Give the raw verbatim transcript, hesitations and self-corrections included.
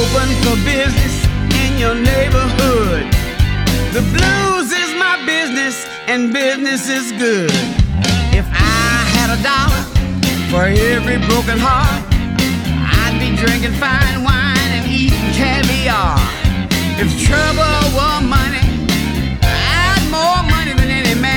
open for business in your neighborhood. The blues is my business and business is good. If I had a dollar for every broken heart, I'd be drinking five